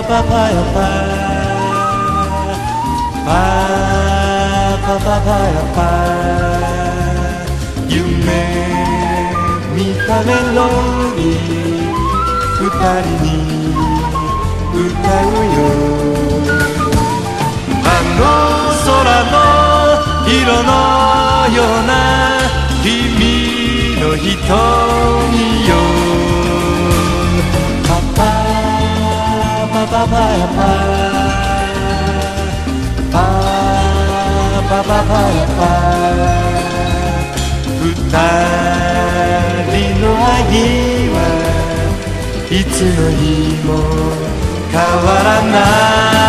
パパパヤパパパパパヤパ夢見たメロディー二人に歌うよあの空の色のような君の瞳よパパパパパヤパパパパパヤパ二人の愛はいつの日も変わらない